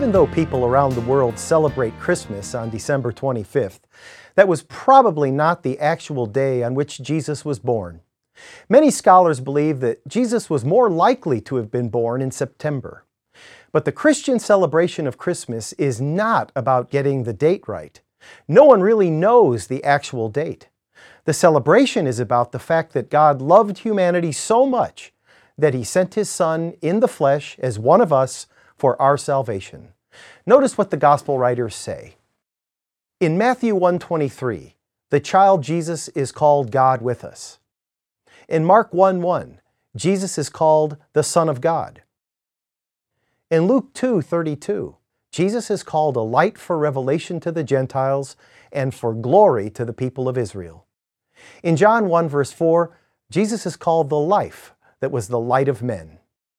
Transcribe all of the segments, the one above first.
even though people around the world celebrate Christmas on December 25th, that was probably not the actual day on which Jesus was born. Many scholars believe that Jesus was more likely to have been born in September. But the Christian celebration of Christmas is not about getting the date right. No one really knows the actual date. The celebration is about the fact that God loved humanity so much that He sent His Son in the flesh as one of us for our salvation. Notice what the Gospel writers say. In Matthew 1:23, the child Jesus is called God with us. In Mark 1:1, Jesus is called the Son of God. In Luke 2:32, Jesus is called a light for revelation to the Gentiles and for glory to the people of Israel. In John 1 verse 4, Jesus is called the life that was the light of men.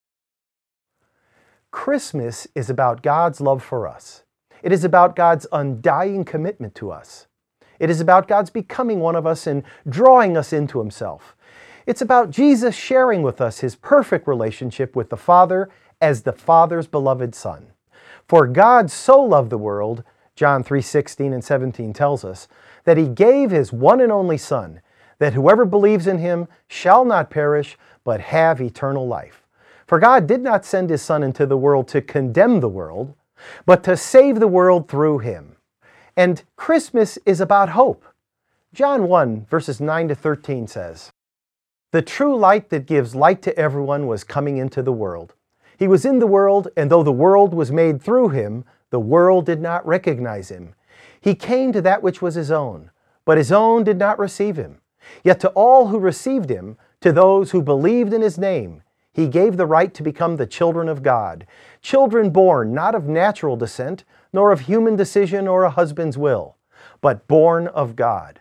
Christmas is about God's love for us. It is about God's undying commitment to us. It is about God's becoming one of us and drawing us into Himself. It's about Jesus sharing with us His perfect relationship with the Father as the Father's beloved Son. For God so loved the world, John 3:16 and 17 tells us, that He gave His one and only Son, that whoever believes in Him shall not perish, but have eternal life. For God did not send His Son into the world to condemn the world, but to save the world through Him. And Christmas is about hope. John 1 verses 9 to 13 says, "The true light that gives light to everyone was coming into the world. He was in the world, and though the world was made through Him, the world did not recognize Him. He came to that which was His own, but His own did not receive Him. Yet to all who received Him, to those who believed in His name, He gave the right to become the children of God, children born not of natural descent, nor of human decision or a husband's will, but born of God."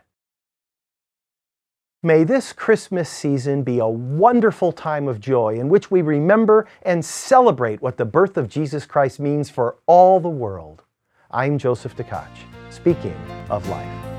May this Christmas season be a wonderful time of joy in which we remember and celebrate what the birth of Jesus Christ means for all the world. I'm Joseph Tkach, speaking of life.